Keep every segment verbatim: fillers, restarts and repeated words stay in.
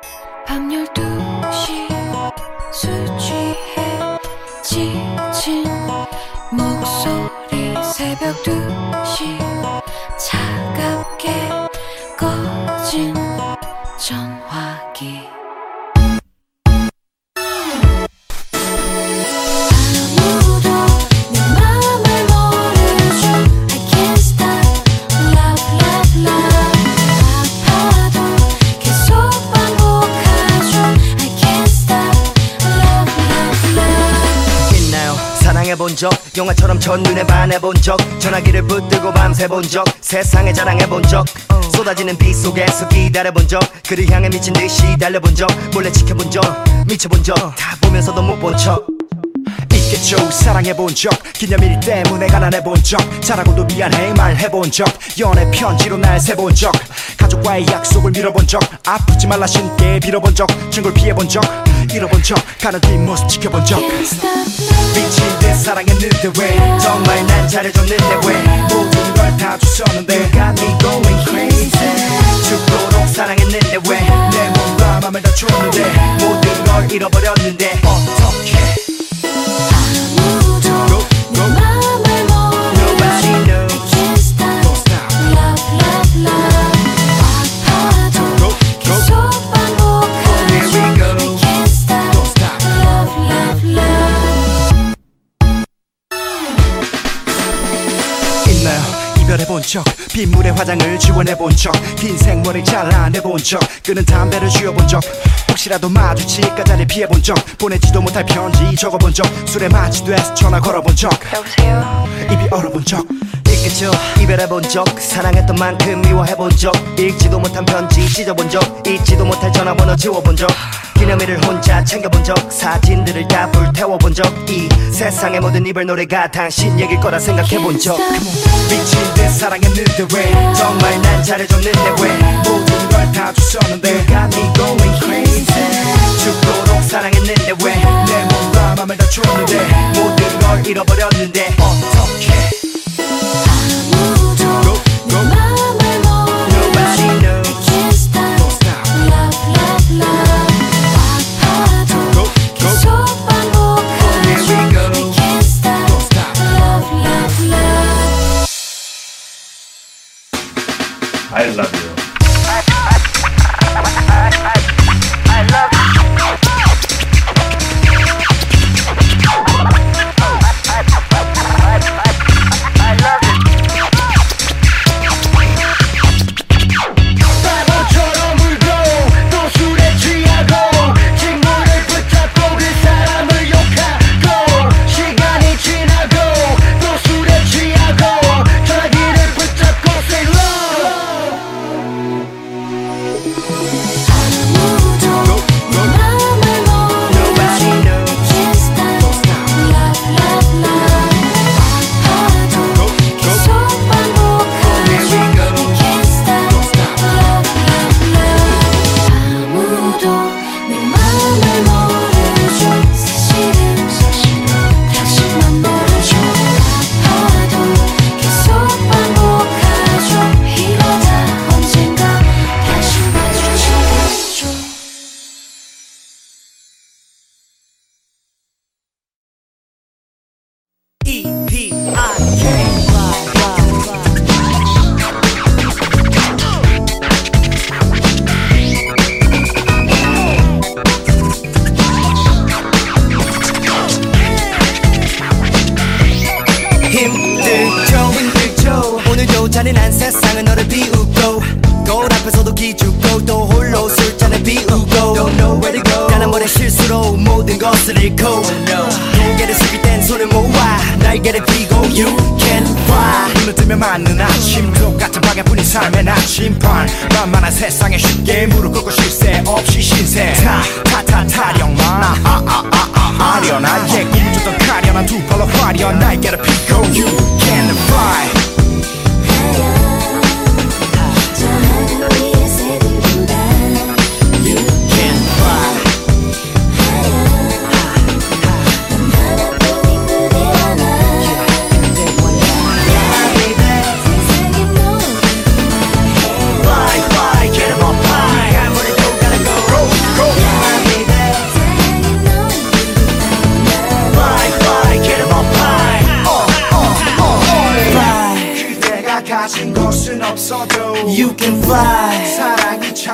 밤 열두 시 술 취해 지친 목소리 새벽 두 시 차갑게 꺼진 전화기 해본 적 영화처럼 첫눈에 반해본 적 전화기를 붙들고 밤새 본 적 세상에 자랑해본 적 쏟아지는 비 속에서 기다려본 적 그를 향해 미친 듯이 달려본 적 몰래 지켜본 적 미쳐본 적 다 보면서도 못 본 척 있겠죠. 사랑해본 적 기념일 때문에 가난해본 적 잘하고도 미안해 말해본 적 연애 편지로 날 세본 적 가족과의 약속을 밀어본 적 아프지 말라 신께 빌어본 적 증거를 피해본 적 잃어본 적 가는 뒷모습 지켜본 적 미친 듯 사랑했는데 왜 정말 난 잘해줬는데 왜 모든 걸 다 줬었는데 You got me going crazy 죽도록 사랑했는데 왜 내 몸과 맘을 다 줬는데 모든 걸 잃어버렸는데 어떡해 해본 적 빗물에 화장을 지원해본 적 긴 생머리 잘라내본 적 끄는 담배를 쥐어본 적 혹시라도 마주칠까 자리 피해본 적 보내지도 못할 편지 적어본 적 술에 마취돼서 전화 걸어본 적 여보세요? 입이 얼어본 적 있겠죠. 이별해본 적 사랑했던 만큼 미워해본 적 읽지도 못한 편지 찢어본 적 잊지도 못할 전화번호 지워본 적 기념일을 혼자 챙겨본 적 사진들을 다 불태워본 적 이 세상의 모든 이별 노래가 당신 얘길 거라 생각해본 적 미친 듯 사랑했는데 왜 정말 난 잘해줬는데 왜 모든 걸 다 줬었는데 You got me going crazy 죽도록 사랑했는데 왜 내 몸과 맘을 다 줬는데 모든 걸 잃어버렸는데 어떡해 I love you. 잔인한 세상은 너를 비우고 거울 앞에서도 기죽고 또 홀로 술잔을 비우고 Don't know where to go 가난 머리 실수로 모든 것을 잃고 oh, no. 고개를 숙일 땐 손을 모아 날개를 펴고 You can fly 눈을 뜨면 맞는 아침 똑같은 방향뿐인 삶의 나침반 만만한 세상에 쉽게 무릎 꿇고 쉴 새 없이 신세 타타타 타령만 아아아아 아련한 예 꿈을 쫓던 가련한 두 팔로 화려한 날개를 펴고 You can fly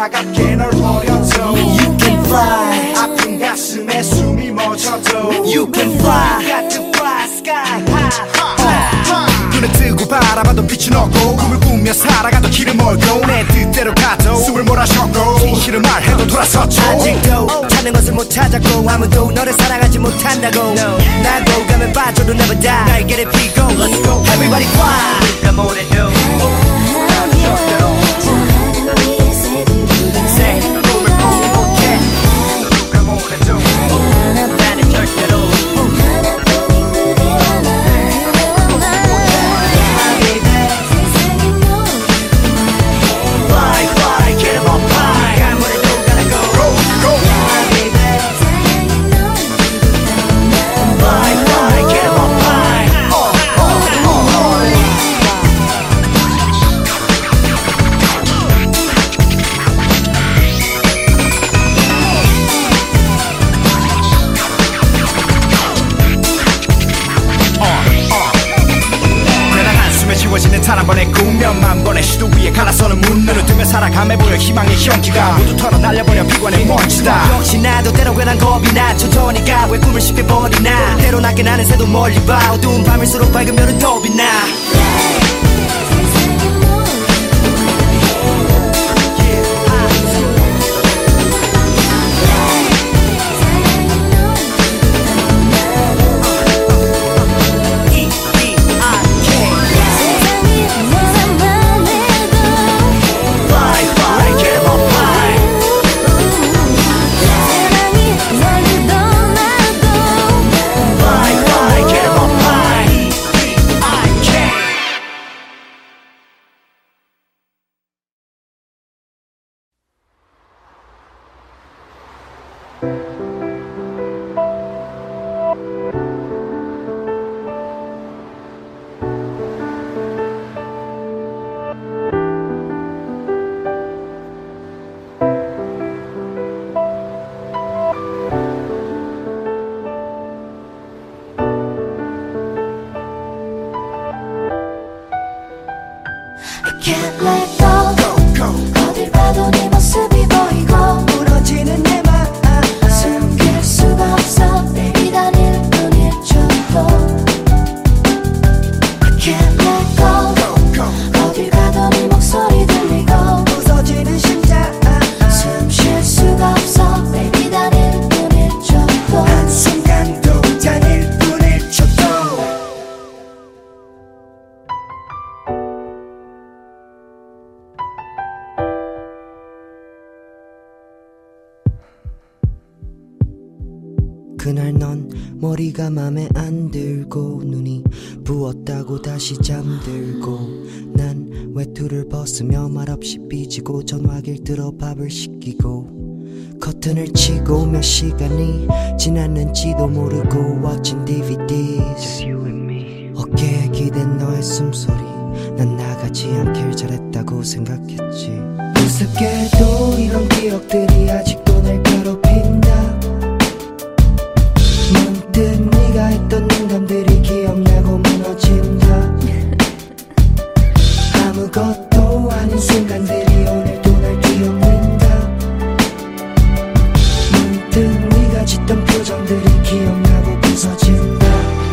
차갑게 널 버려줘 You can fly 아픈 가슴에 숨이 멎어도 You can fly Got to fly sky high 눈을 뜨고 바라봐도 빛은 없고 꿈을 꾸며 살아가도 길을 멀고 내 뜻대로 가도 숨을 몰아쉬었고 진실을 말해도 돌아섰죠 아직도 찾는 것을 못 찾았고 아무도 너를 사랑하지 못한다고 no. 나도 가면 빠져도 never die 날개를 피고 Let's go Everybody fly 우리가 뭐래도 Say 꿈을 꾸기 못해 누가 뭐래도 나는 절대로 단 한 번의 꿈 몇만 번의 시도 위에 갈라서는 문 눈을 뜨며 살아감해 보여 희망의 향기가 모두 털어 날려버려 비관의 먼지다 역시 나도 때로 괜한 겁이 나 천천히 가 왜 꿈을 쉽게 버리나 때로 낮게 나는 새도 멀리 봐 어두운 밤일수록 밝은 별은 더 빛나 Can't let go, go, go. 어딜 봐도 네 모습이 보이고 부러지는 내 맘 숨길 수가 없어 baby 단 일 분 일 초도 Can't let go, go, go. 어딜 가도 네 목소리 들리고 부서지는 심장 숨 쉴 수가 없어 baby 단 일 분 일 초도 한순간도 단 일 분 일 초도 그날 넌 머리가 맘에 안 들고 눈이 부었다고 다시 잠들고 난 외투를 벗으며 말없이 삐지고 전화기를 들어 밥을 시키고 커튼을 치고 몇 시간이 지났는지도 모르고 watching 디비디's 어깨에 기댄 너의 숨소리 난 나가지 않길 잘했다고 생각했지 우습게도 이런 기억들이 아직도 날 괴롭힌다 문득 네가 했던 농담들이 기억나고 무너진다 아무것도 아닌 순간들이 오늘도 날 기억낸다 문득 네가 짓던 표정들이 기억나고 부서진다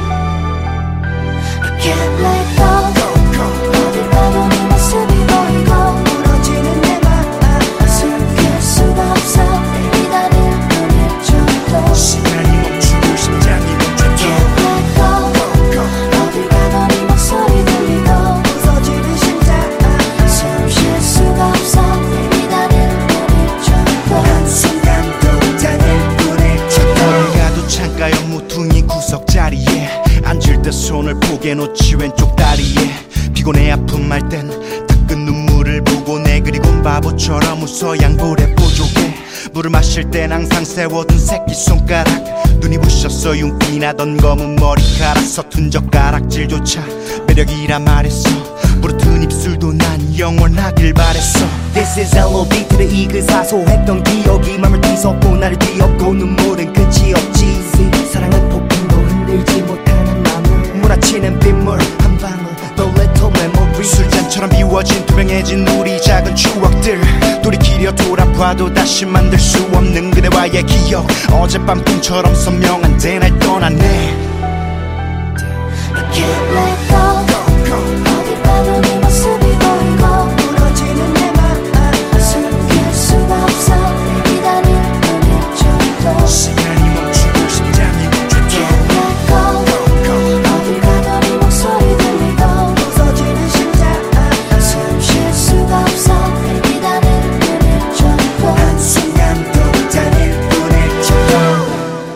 I can't let go, go, go. 어딜 봐도 네 모습이 보이고 부러지는 내 맘 숨길 수가 없어 baby 단 일 분 일 초도 시간이 멈추고 심장이 멈춰도 Can't let go, go, go. 어딜 가도 네 목소리 들리고 부서지는 심장 숨 쉴 수가 없어 baby 단 일 분 일 초도 한순간도 단 일 분 일 초도 가도 창가 옆 무퉁이 구석 자리에 앉을 때 손을 포개 놓지 왼쪽 다리에 피곤해 아픈 말 땐 닦은 눈물을 보고 내 그리곤 바보처럼 웃어 양볼에 보조개 물을 마실 땐 항상 세워둔 새끼손가락 눈이 부셨어 윤기 나던 검은 머리카락 서툰 젓가락질조차 매력이라 말했어 부르튼 입술도 난 영원하길 바랬어 This is 엘 오 디 to the E 그 사소했던 기억이 맘을 뒤섞고 나를 뒤엎고 눈물은 끝이 없지 사랑은 폭풍도 흔들지 못하는 마음을 몰아치는 빗물 한 방울 The little memory 술잔처럼 비워진 투명해진 우리 작은 추억들 돌이키려 돌아봐도 다시 만들 수 없는 그대와의 기억 어젯밤 꿈처럼 선명한데 날 떠났네 I can't let go 어딜 봐도 네 모습이 보이고 무너지는 내 맘 숨길 수가 없어 기다릴 뿐일 정도 시간이 멈추고 싶다면 멈춰줘 Can't let go 어딜 가도 네 목소리 들리고 부서지는 심장 숨 쉴 수가 없어 기다릴 뿐일 정도 한순간도 다닐 뿐일 정도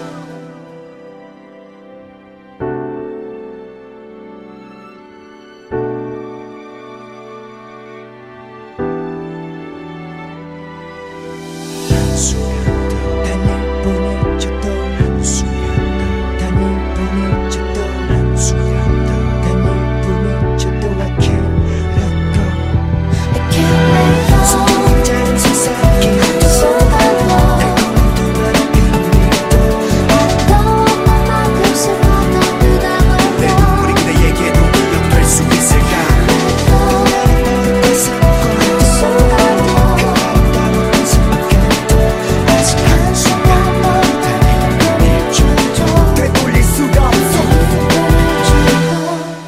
한순간도 다닐 뿐일 정도 한순간도 다닐 뿐일 정도 한순간도 다닐 뿐일 정도 I can't let go I can't let go 숨이 작은 세상이 순간도 달콤한 두 발의 그늘도 아까웠던 만큼 슬펐던 그 내 단어도 눈물이 그대에게도 기억될 수 있을까 나를 멀리 삼고 순간도 아름다운 순간도 아직 한순간도 다닐 뿐일 정도 되돌릴 수가 없어 뿐일 정도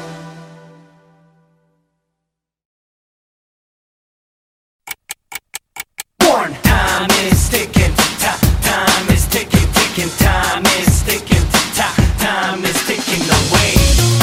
Born Time is ticking, ta- time is ticking, ticking, time is ticking, ta- time is ticking away.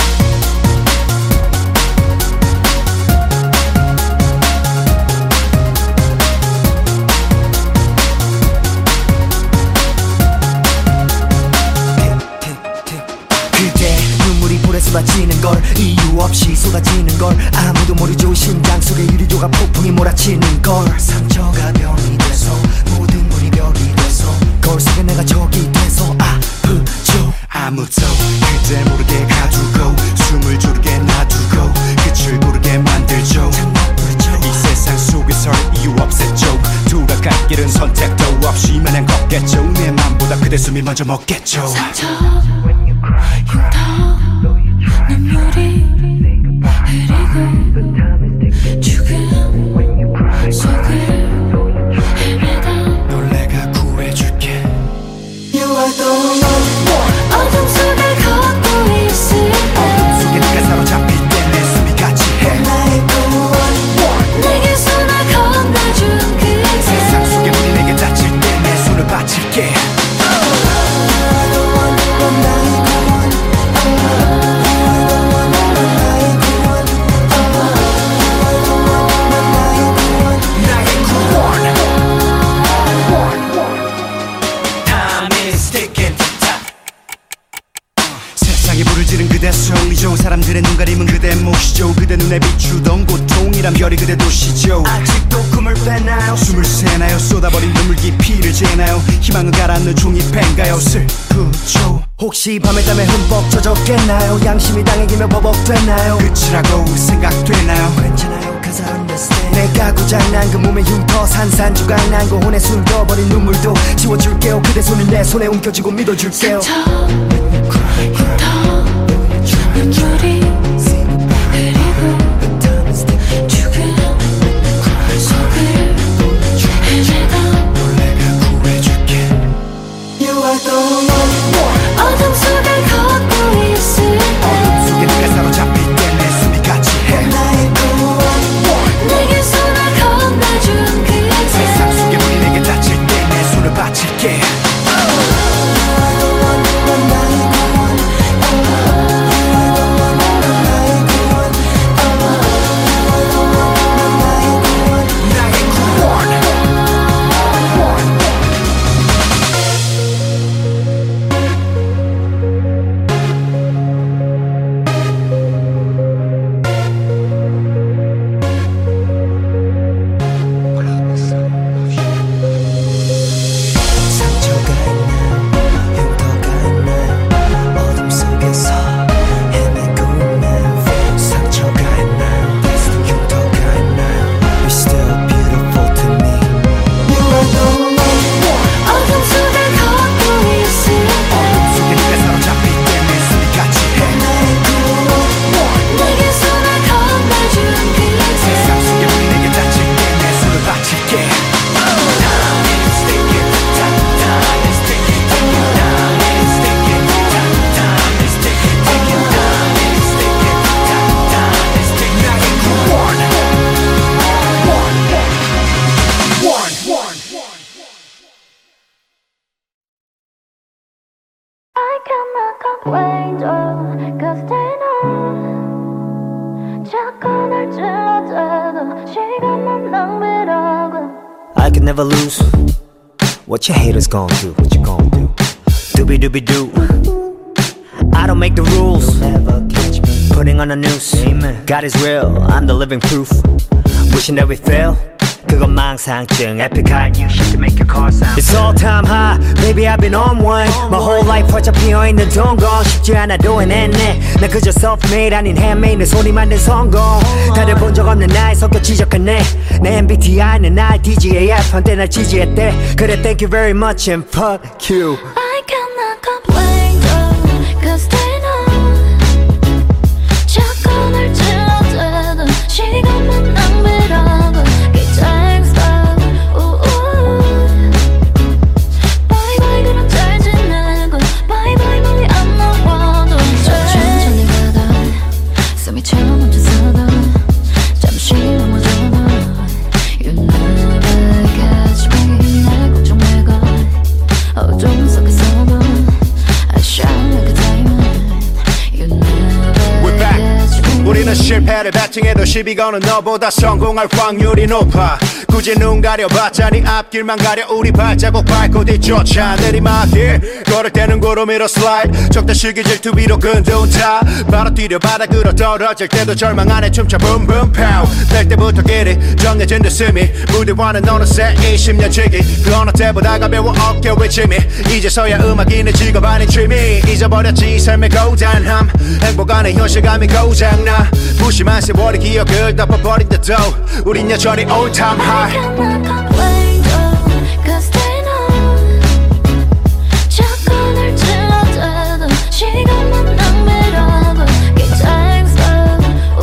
그대 눈물이 불에 쏟아지는 걸 이유 없이 쏟아지는 걸 아무도 모르죠 심장 속에 유리조각 폭풍이 몰아치는 걸 상처가 병이 돼서 모든 걸 이별이 돼서 거울 속에 내가 적이 돼서 아프죠 아무도 그대 모르게 가두고 숨을 조르게 놔두고 끝을 모르게 만들죠 이 세상 속에 설 이유 없었죠 돌아갈 길은 선택도 없이 마냥 걷겠죠 내 맘보다 그대 숨이 먼저 먹겠죠 저 흉터 눈물이 흐리고 죽음 속을 헤매다 널 내가 구해줄게 어둠 속을 걷고 있을 어둠 속에 때 네가 사로잡힐 때 내 숨이 같이 해 내게 손을 건네준 세상 속에 그대 물이 내게 닫힐 때 내 손을 바칠게 나의 구원 Time is ticking, ta- 세상에 불을 지른 그대 손이죠 사람들의 눈 가림은 그대 몫이죠 그대 눈에 비추던 고통이란 별이 그대 도시죠 아직도 꿈을 빼나요 숨을 새나요 쏟아버린 눈물 깊이를 재나요 희망을 가라앉는 종이 펜가요 슬프죠 혹시 밤에 땀에 흠뻑 젖었겠나요 양심이 당해기며 버벅됐나요 끝이라고 생각되나요 괜찮아요 cause I understand 내가 고장난 그 몸의 흉터 산산조각 난 고혼에 숨겨버린 눈물도 지워줄게요 그대 손을 내 손에 옮겨지고 믿어줄게요 저 흉터 눈물이 흐리고 죽음 속을 헤매다 널 내가 구해줄게 어둠 속을 걷고 있을 어둠 속에 때 네가 사로잡힐 때 내 숨이 같이 해 내게 손을 건네준 세상 속에 그대 물이 내게 닫힐 때 내 손을 바칠게 complain though, cause they know 자꾸 날 찔러대도 시간만 낭비라고. I can never lose. What your haters gon' do? What you gon' do? Doobie doobie doo. I don't make the rules. You'll never catch me putting on the news. Amen. God is real. I'm the living proof. Wishing that we fail. 그건 망상증. Epic high. You shit to make your car sound. It's all time high. Baby I've been on one. My whole life 활짝 피어있는 동건 쉽지 않아도 해냈네. 난 그저 self-made 아닌 handmade. 내 소리 만든 성공. 다들 본 적 없는 나의 성격 지적하네. 내 엠비티아이는 나의 디지에이에프. 한때 날 지지했대. 그래 thank you very much and fuck you. I cannot complain though, cause they know 자꾸 날 찔러대도 시간만 낭비라고. 기차행사 Bye bye 그럼 잘 지내고 Bye bye 멀리 안 나와도 천천히 가다 숨이 채워 멈춰 서도 잠시 넘어져도 You never catch me 날 걱정 말고 어둠 속에서도 I shine like a diamond You never catch me 우리는 실패를 배팅해도 시비 거는 너보다 성공할 확률이 높아. 굳이 눈 가려봤자 네 앞길만 가려. 우리 발자국 밟고 뒤쫓아 내리막길 걸을 때는 구름위로 슬라이드. 적다 시기 질투 위로 근둔타 바로 뛰려 바닥으로 떨어질 때도 절망 안에 춤춰 붐붐 파우. 낼 때부터 길이 정해진 듯음이 무대와는 어느새 이십 년치기. 그 어느 때보다 가벼워 어깨 외침이. 이제서야 음악이 내 직업 아닌 취미. 잊어버렸지 삶의 고단함. 행복 안에 현실감이 고장나. 무심한 세월의 기억을 덮어버린데도 우린 여전히 all time high. I cannot complain though, cause they know 자꾸 날 찔러대도 시간만 낭비라고. 기차행사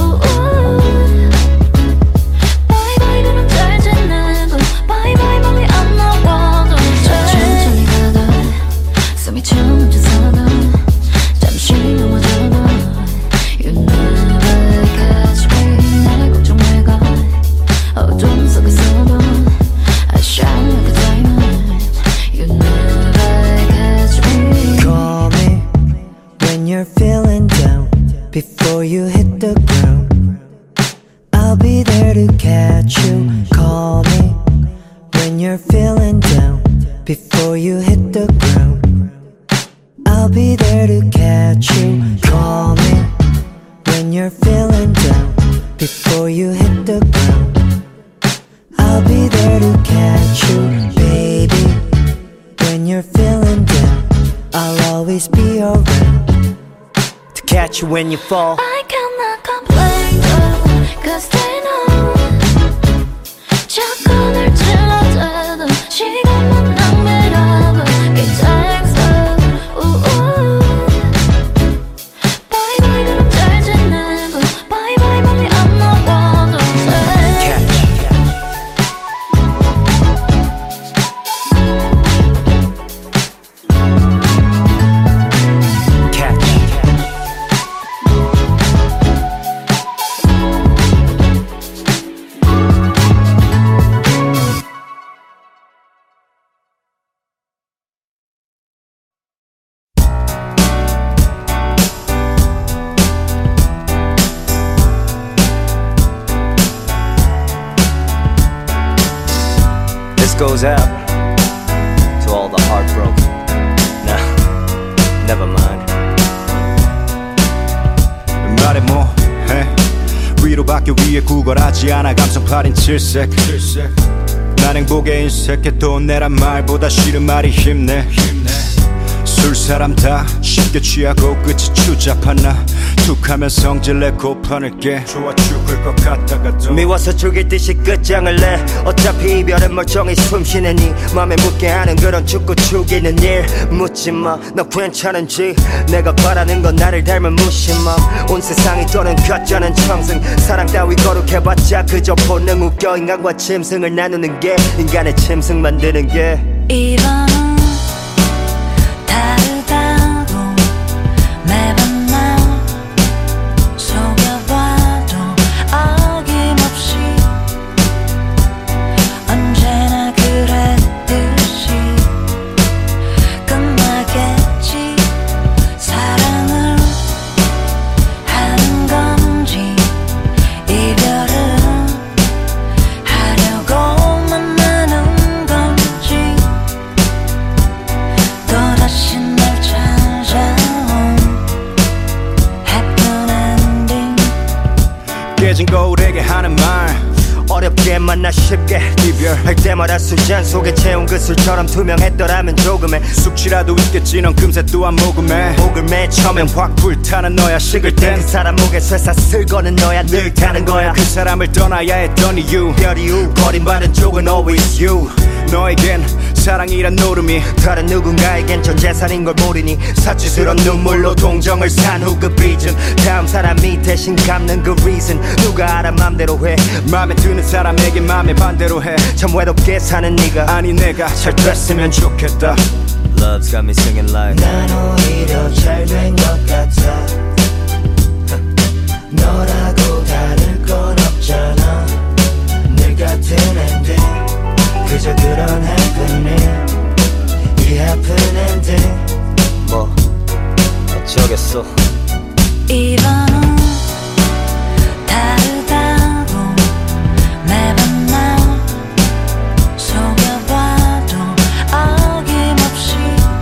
Bye bye 그럼 잘 지내고 Bye bye 멀리 안 나와도 천천히 가다 숨이 채워 멈춰 서도 잠시 넘어져도 You never catch me 날 걱정 말고 어둠 속에서도 I shine like a diamond You never catch me Call me when you're feeling down. Before you hit the ground, I'll be there to catch you. Call me when you're feeling down. Before you hit the ground, I'll be there to catch you. Call me when you're feeling down. Before you hit the ground, I'll be there to catch you. Baby, when you're feeling down, I'll always be around to catch you when you fall. I cannot complain though, cause they know 자꾸 날 찔러대도 시간만 낭비라고. 기차행사 Bye bye 그럼 잘 지내고 Bye bye 멀리 안 나와도 This goes out to all the heartbroken. Nah, never mind. 말해 뭐해. 위로밖에 위에 구걸하지 않아. 감성팔인 칠색. 난 행복에 인색해. 돈 내란 말보다 싫은 말이 힘내. 술사람 다 쉽게 취하고 끝이 추잡한 나. 툭하면 성질내 고판을 깨. 좋아 죽을 것 같다가도 미워서 죽일 듯이 끝장을 내. 어차피 이별은 멀쩡히 숨쉬는 네 맘에 묻게 하는 그런 죽고 죽이는 일. 묻지마 너 괜찮은지. 내가 바라는 건 나를 닮은 무심함. 온 세상이 떠는 가짜는 청승. 사랑 따위 거룩해봤자 그저 본능. 웃겨 인간과 짐승을 나누는 게 인간의 짐승 만드는 게. 이번은 다르다고 매번 날 속여봐도 어김없이 언제나 그랬듯이 끝나겠지. 사랑 쉽게 만나 쉽게 이별할 때마다 술잔 속에 채운 그 술처럼 투명했더라면 조금의 숙취라도 있겠지 넌 금세 또 안 먹음에 목을 매 처음엔 확 불타는 너야 식을 땐 그 사람 목에 쇠사슬 거는 너야 늘 타는 거야 그 사람을 떠나야 했던 이유 별 이유 버림받은 쪽은 always you 너에겐 사랑이란 노름이 다른 누군가에겐 전 재산인 걸 모르니 사치스러운 눈물로 동정을 산 후 그 빚은 다음 사람이 대신 갚는 그 reason 누가 알아 맘대로 해 맘에 드는 사람에게 맘에 반대로 해 참 외롭게 사는 네가 아니 내가 잘 됐으면 좋겠다 Love's got me singing like 난 오히려 잘 된 것 같아 너라고 다를 건 없잖아 늘 같은 엔딩 그저 그런 happening 이 happen ending 뭐 어쩌겠어 이번은 다르다고 매번 날 속여봐도 어김없이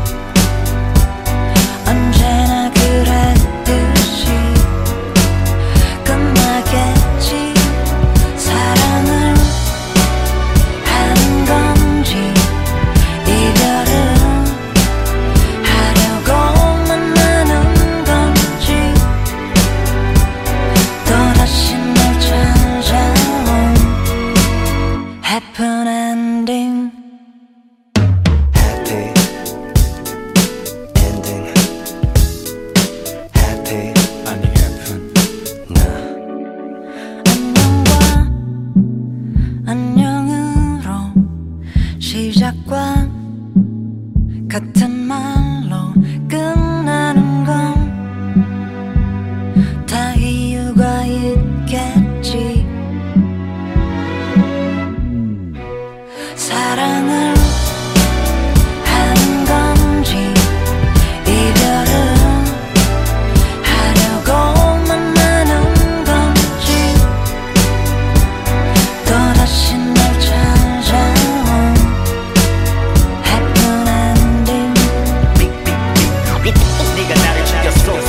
언제나 그랬듯이 끝나겠지 사랑을 하는 건지 이별을 하려고 만나는 건지 또다시 날 찾아온 happen ending happy ending happy 아니 happen 안녕과 안녕으로 시작과 같은 말로 끝나는 건 다 이유가 있겠지 사랑을 하는 건지 이별을 하려고 만나는 건지 또다시 날 찾아온 happen ending 네가 나를 죽였어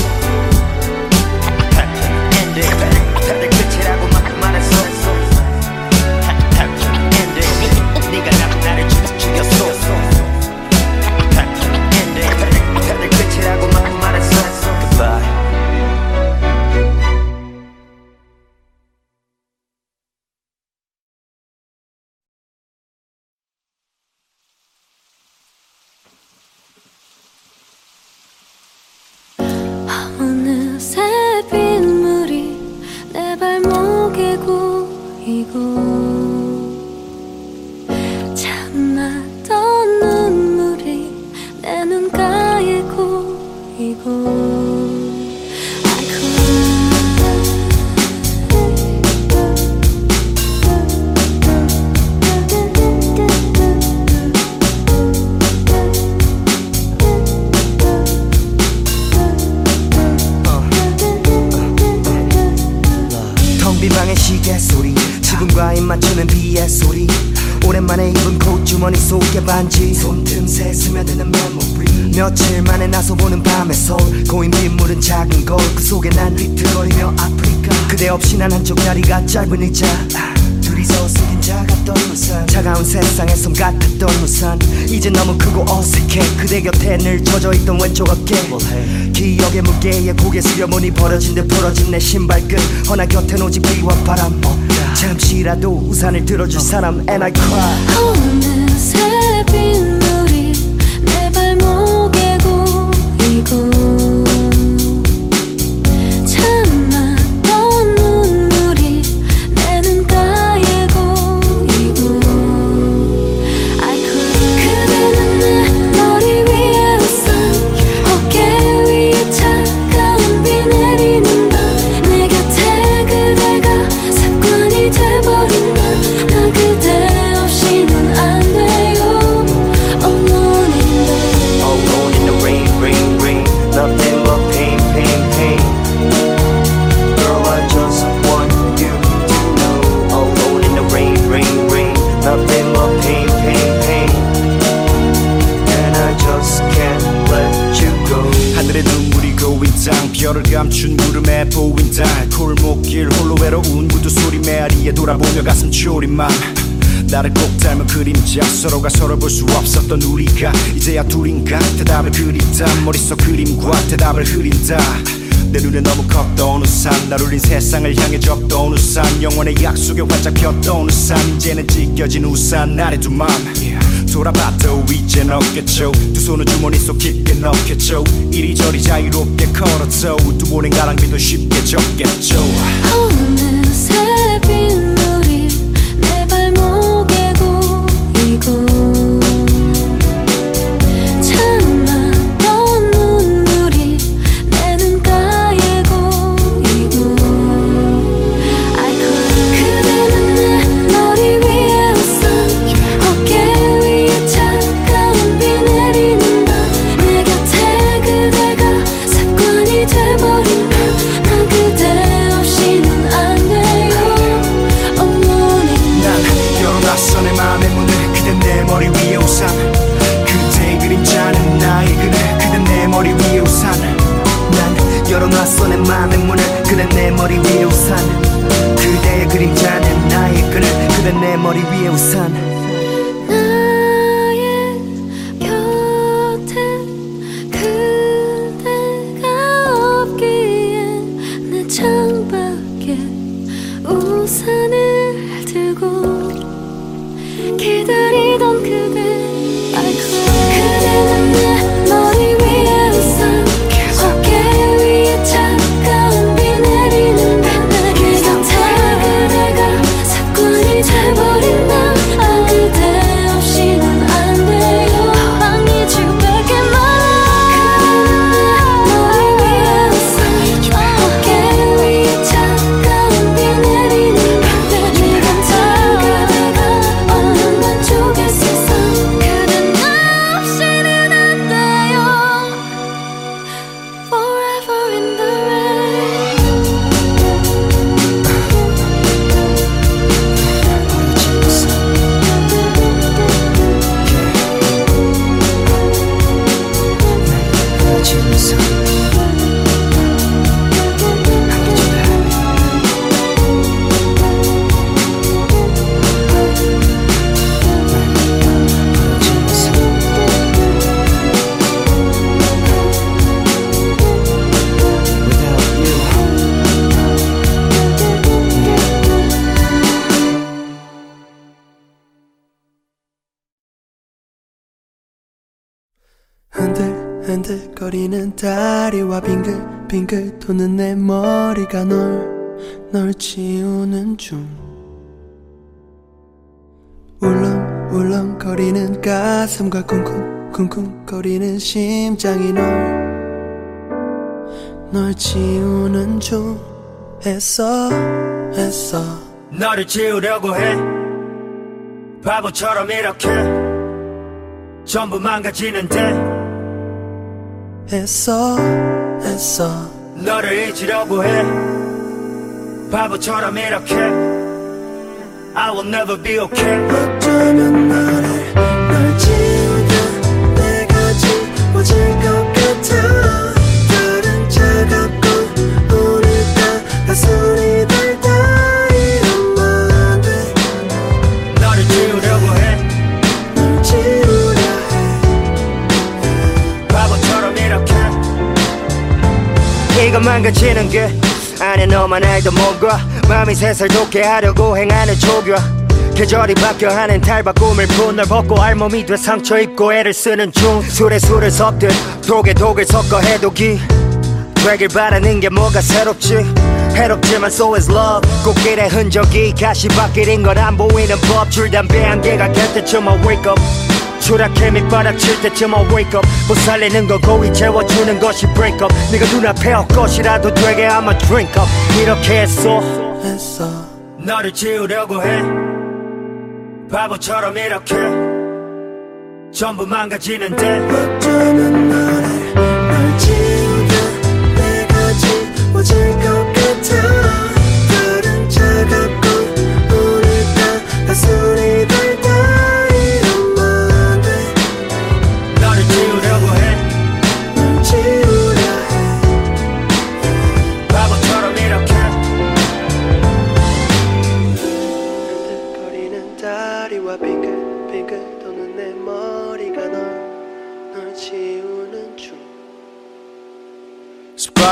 Happy ending 다들 끝이라고 막 말했어 Happy ending 네가 나, 나를 죽, 죽였어 Happy ending 다들 끝이라고 막 말했어 Goodbye 어느새 빗물이 내 발목에 고이고 참았던 눈물이 내 눈가에 고이고 텅 빈 방의 시계 소리 지금과 입 맞추는 비의 소리 오랜만에 입은 콧주머니 속에 반지 손틈새 스며드는 메모리 며칠 만에 나서 보는 밤의 서울 고인 빗물은 작은 거울 그 속에 난 비틀거리며 아프리카 그대 없이 난 한쪽 다리가 짧은 의자 둘이서 쓰긴 작았던 우산 차가운 세상의 섬 같았던 우산 이제 너무 크고 어색해 그대 곁에 늘 젖어있던 왼쪽 어깨 기억의 무게에 고개 숙여보니 버려진 듯 부러진 내 신발끈 허나 곁엔 오직 비와 바람 잠시라도 우산을 들어줄 사람 And I cry 어느새 빗물이 내 발목에 고이고 참았던 눈물이 내 눈가에 고이고 I could 그대는 내 머리 위에 웃어 어깨 위에 차가운 비 내리는 밤 내 곁에 그대가 습관이 돼버린 날 나 그대 없이는 안 돼요 Alone in the Alone in the rain, rain, rain Nothing but pain, pain, pain Girl, I just want you to know Alone in the rain, rain, rain Nothing but pain, pain, pain And I just can't let you go 하늘에 눈물이 고인 땅 별을 감춘 구름에 보인 달 골목길 홀로 외로운 구두 소리 메아리에 돌아보며 가슴 졸인 맘 나를 꼭 닮은 그림자 서로가 서로 볼 수 없었던 우리가 이제야 둘인가 대답을 그린다 머릿속 그림과 대답을 흐린다 내 눈에 너무 컸던 우산 날 울린 세상을 향해 졌던 우산 영원의 약속에 활짝 폈던 우산 이제는 찢겨진 우산 아래 두 맘 돌아봐도 이젠 없겠죠 두 손을 주머니 속 깊게 넣겠죠 이리저리 자유롭게 걸어도 두 번의 가랑비도 쉽게 적겠죠 어느새 빗물이 내 발목에 고이고 참았던 눈물이 내 눈가에 고이고 I cry 그대는 내 머리 위에 웃어 어깨 위에 차가운 비 내리는 밤 내 곁에 그대가 습관이 돼버린 밤 난 그대 없이는 안 돼요 oh morning 난 열어놨어 내 맘의 문을 그댄 내 머리 위에 우산 그대의 그림자는 나의 그늘 그댄 내 머리 위에 우산 난 열어놨어 내 맘의 문을 그댄 내 머리 위에 우산 그대의 그림자는 나의 그늘 그댄 내 머리 위에 우산 나의 곁에 그대가 없기엔 내 창밖에 우산을 들고 기다리던 그대 I cry 그대는 내 머리 위에 우산 어깨 위에 차가운 비 내리는 밤 내 곁에 그대가 습관이 돼버린 날 아 그대 없이는 안 돼요 I need you back in my life 그대는 내 머리 위에 우산 어깨 위에 차가운 비 내리는 밤 내 곁에 그대가 없는 반쪽의 세상 그대 나 없이는 안 돼요 Forever in the rain 보여주면서 흔들흔들거리는 다리와 빙글빙글 도는 내 머리가 널, 널 지우는 중 울렁울렁거리는 가슴과 쿵쿵쿵쿵거리는 심장이 널, 널 지우는 중 애써 애써 너를 지우려고 해 바보처럼 이렇게 전부 망가지는데 애써 애써 너를 잊으려고 해 바보처럼 이렇게 I will never be okay 어쩌면 너를 널 지우다 내가 지워질 것 같아 다른 차갑고 오늘따라 가슴이 달다 이러면 안 돼 너를 지우려고 해 널 지우려 바보처럼 이렇게 이거 망가지는 게 안에 너만 알던 뭔가 마음이 새살 돋게 하려고 행하는 조교 계절이 바뀌어 하는 탈바 꿈을 푼 널 벗고 알몸이 돼 상처 입고 애를 쓰는 중 술에 술을 섞듯 독에 독을 섞어 해독이 되길 바라는 게 뭐가 새롭지 해롭지만 so is love 꽃길의 흔적이 가시밭길인 걸 안 보이는 법 줄 담배 한 개가 될 때쯤 I wake up 추락해 밑바닥칠 때쯤 I wake up 못 살리는 건 고이 채워주는 것이 break up 네가 눈앞에 헛것이라도 되게 I'ma drink up 이렇게 했어 애써 너를 지우려고 해 바보처럼 이렇게 전부 망가지는데 어쩌면 너를 널 지우다 내가 지워질 것 같아 다른 차갑고 오늘따라 가슴이 달다 이러면 안 돼 너를 지우려고 해 널 지우려 해 바보처럼 이렇게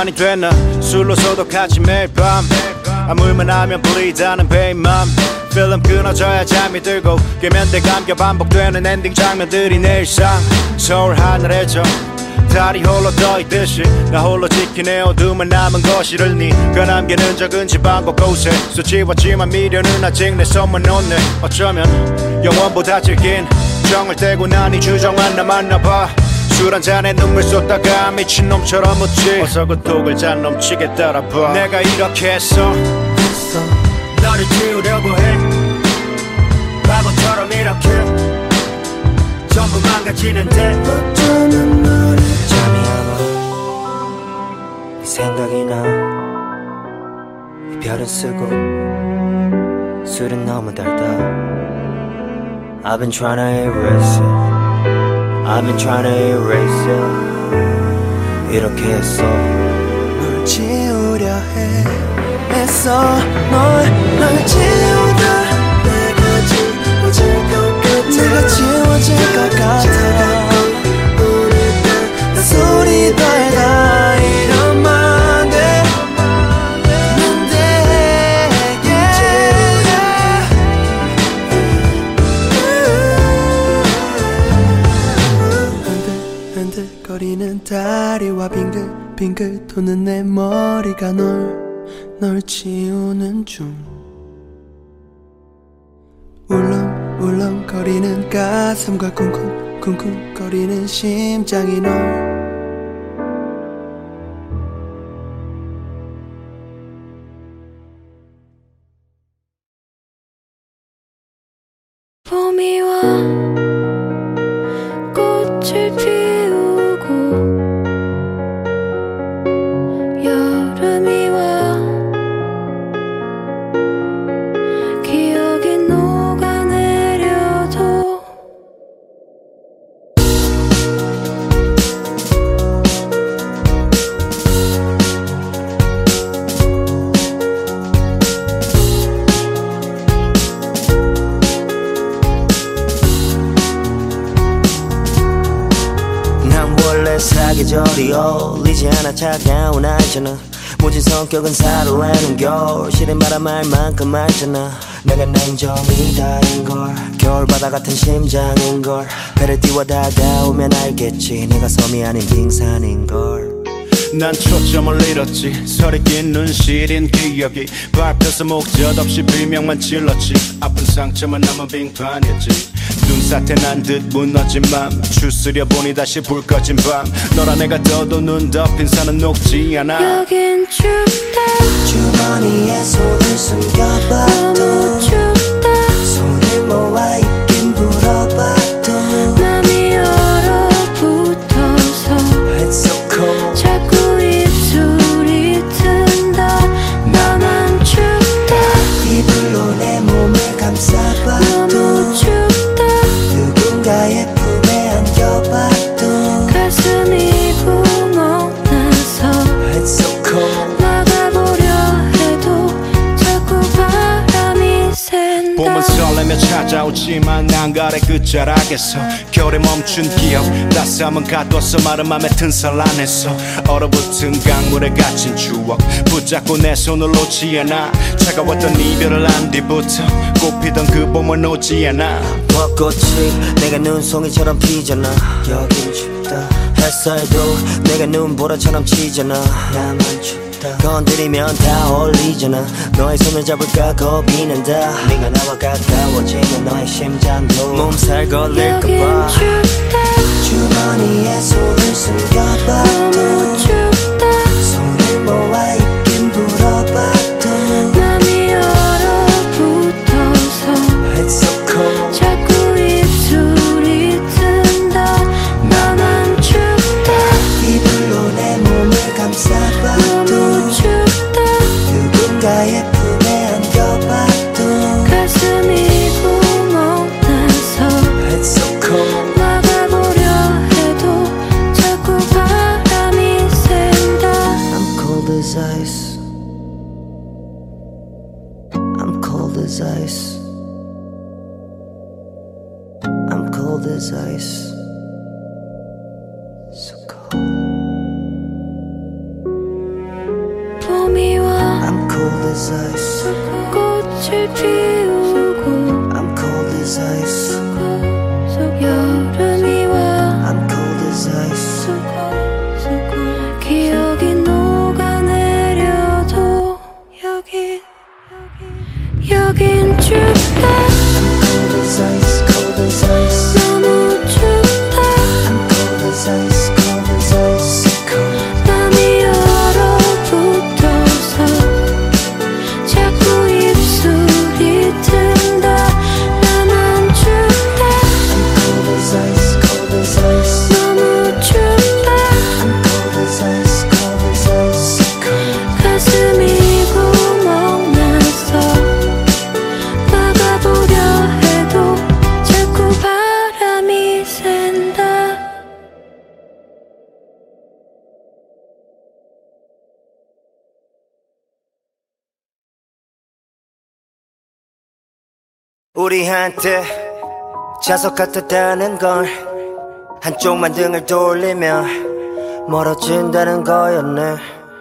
많이 됐나 술로 소독하지 매일 밤 아물만 하면 불이 다는 베인맘 필름 끊어져야 잠이 들고 깨면 돼 감겨 반복되는 엔딩 장면들이 내 일상 서울 하늘에 저 달이 홀로 떠있듯이 나 홀로 지키네 어둠만 남은 거실을 네가 남기는 적은 집안 곳곳에 쏟지웠지만 미련은 아직 내 손만 놓네 어쩌면 영원보다 질긴 정을 떼고 난 이 주정만 남았나봐 술 한잔에 눈물 쏟다가 미친놈처럼 웃지 어서 그 독을 잔 넘치게 따라봐 내가 이렇게 했어 너를 지우려고 해 바보처럼 이렇게 전부 망가지는데 어쩌면 너를 잠이 안 와 네 생각이 나 이별은 쓰고 술은 너무 달다 I've been trying to erase it I've been trying to erase it 이렇게 했어 널 지우려 해 했어 널, 널 지우다 내가 지워질 것 같아 내가 지워질 것 같아 소리 달다 이러면 돼 난데 흔들 흔들거리는 다리와 빙글빙글 도는 내 머리가 널 널 지우는 중 울렁울렁거리는 가슴과 쿵쿵쿵쿵거리는 심장이 널 봄이 와 꽃을 피우고 여름이 와 기억이 녹아내려도 사계절이 어울리지 않아 차가운 알잖아 모진 성격은 사로라는 겨울 시린 바람 알 만큼 알잖아 내가 냉정이 다인걸 겨울바다 같은 심장인걸 배를 띄워 다가오면 알겠지 내가 섬이 아닌 빙산인걸 난 초점을 잃었지 설이 낀 눈시린 기억이 밟혀서 목젖 없이 비명만 질렀지 아픈 상처만 남은 빙판이었지 눈사태 난 듯 무너진 맘 추스려 보니 다시 불 꺼진 밤 너라 내가 떠도 눈 덮인 산은 녹지 않아 여긴 춥다 주머니에 손을 숨겨봐도 너무 춥다 손을 모아 있긴 불어봐도 맘이 얼어붙어서 It's so cold 자꾸 입술이 튼다 나만 춥다 이불로 내 몸을 감싸봐도 너무 춥다 누군가의 품에 안겨봐도 가슴이 구멍나서 It's so cold 나가보려 해도 자꾸 바람이 샌다 봄은 설레며 찾아오지만 난가래 끝자락에서 겨울에 멈춘 기억 따스함은 가둬서 마른 맘에 튼살 안에서 얼어붙은 강물에 갇힌 추억 붙잡고 내 손을 놓지 않아 차가웠던 이별을 안 뒤부터 꽃피던 그 봄을 놓지 않아 벚꽃이 내가 눈송이처럼 피잖아 여긴 춥다 햇살도 내가 눈보라처럼 치잖아 나만 춥다 건드리면 다 어울리잖아 너의 손을 잡을까 겁이 난다 네가 나와 가까워지면 너의 심장도 몸살 걸릴까봐 여긴 춥다 주머니에 손을 숨겨봐도 너무 춥다 손을 모아 있긴 불어봐도 맘이 얼어붙어서 It's so cold 자꾸 입술이 튼다 나만 춥다 이불로 내 몸을 감싸봐도 너무 춥다 누군가의 품에 안겨봐도 가슴이 구멍나서 It's so cold 나가보려 해도 자꾸 바람이 as ice. 꽃을 피우고 I'm cold as ice. 여름이 와 I'm cold as ice. 기억이 녹아내려도 여긴 여긴 춥다. Cold as ice, cold as ice. 너무 춥다. I'm cold as ice, cold as ice. Cold. 땀이 얼어붙어서 자꾸 입술이 튼다. 나만 춥다. Cold as ice, cold as ice. 너무 춥다. I'm cold as ice, cold as ice. Cold. 가슴이 구멍나서 막아보려 해도 자꾸 바람이 샌다. 우리한테 자석 같았다는 걸 한쪽만 등을 돌리면 멀어진다는 거였네.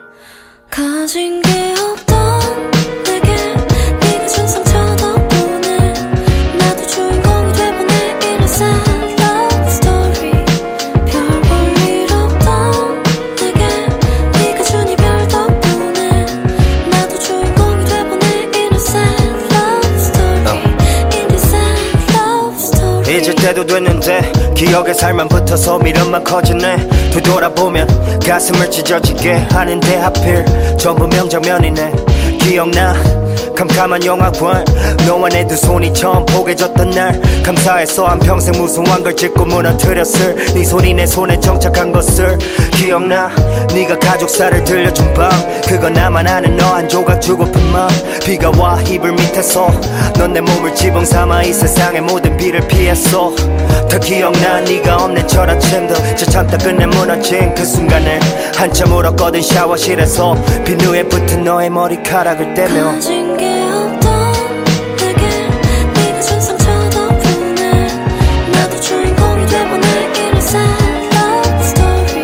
가진 게 없던 내게 네가 준 상처 덕분에 나도 주인공이 돼보네. Innocent love story. 별 볼 일 없던 내게 네가 준 이별 덕분에 나도 주인공이 돼보네. Innocent love story. Innocent love story. 잊을 때도 됐는데 기억에 살만 붙어서 미련만 커지네. 되돌아보면 가슴을 찢어지게 하는데 하필 전부 명장면이네. 기억나 캄캄한 영화관 너와 내 두 손이 처음 포개졌던 날 감사해서 한평생 무수한 걸 짚고 무너뜨렸을 네 손이 내 손에 정착한 것을 기억나. 네가 가족사를 들려준 밤 그거 나만 아는 너 한 조각 주고픈 마음. 비가 와 이불 밑에서 넌 내 몸을 지붕 삼아 이 세상의 모든 비를 피했어. 더 기억나 네가 없는 첫 아침도 저 참다 끝내 무너진 그 순간을 한참 울었거든. 샤워실에서 비누에 붙은 너의 머리카락을 떼며 가진 게 없던 내게 네가 준 상처 덕분에 나도 주인공이 돼보네. Innocent love story.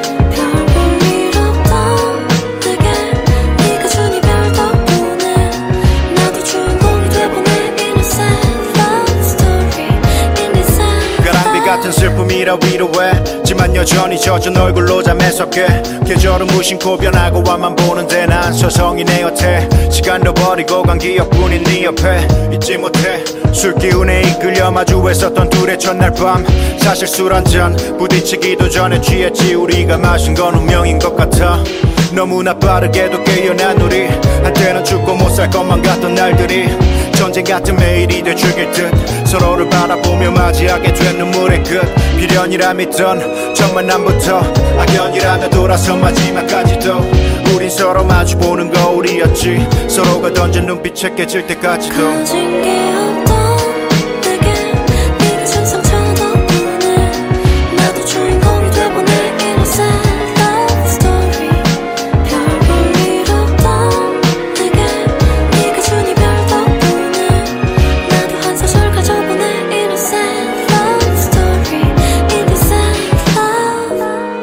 별 볼 일 없던 내게 네가 준 이별 덕분에 나도 주인공이 돼보네. Innocent love story. Innocent 가랑비 같은 슬픔이라 위로해지만 여전히 젖은 얼굴로 잠에서 깨. 계절은 무심코 변하고 와만 보는데 난 서성이 내 곁에 시간도 버리고 간 기억뿐인 네 옆에 잊지 못해. 술 기운에 이끌려 마주했었던 둘의 첫날 밤 사실 술 한 잔 부딪히기도 전에 취했지. 우리가 마신 건 운명인 것 같아. 너무나 빠르게도 깨어난 우리 한때는 죽고 못 살 것만 같던 날들이 전쟁 같은 매일이 되죽일 듯 서로를 바라보며 맞이하게 된 눈물의 끝. 비련이라 믿던 첫 만남부터 악연이라며 돌아서 마지막까지도 우린 서로 마주보는 거울이었지. 서로가 던진 눈빛에 깨질 때까지도. 가진 게 없던 내게 네가 준 상처 덕분에 나도 주인공이 돼보네. Innocent love story. 별 볼 일 없던 내게 네가 준 이별 덕분에 나도 한 소절 가져보네. Innocent love story. Innocent love.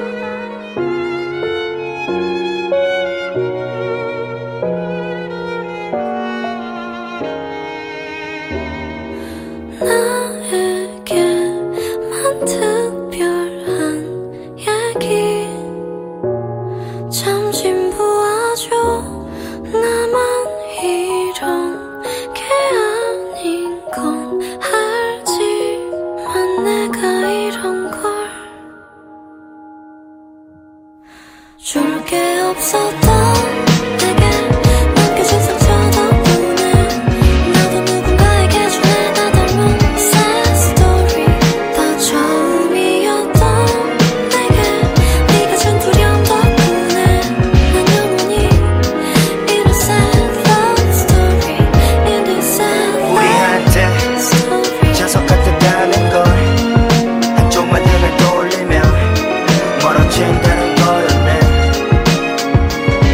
나에게만 특별한 얘기 잠시 보아줘. 나만 이런 게 아닌 건 알지만 내가 이런 걸 줄 게 없었던 내게 남겨진 상처 덕분에 나도 누군가에게 주네. 나 닮은 sad story. 다 처음이었던 내게 네가 준 두려움 덕분에 난 영원히 Innocent love story. Innocent 우리한테 love story. 자석 같았다는 걸 한쪽만 등을 돌리면 멀어진다는 거였네.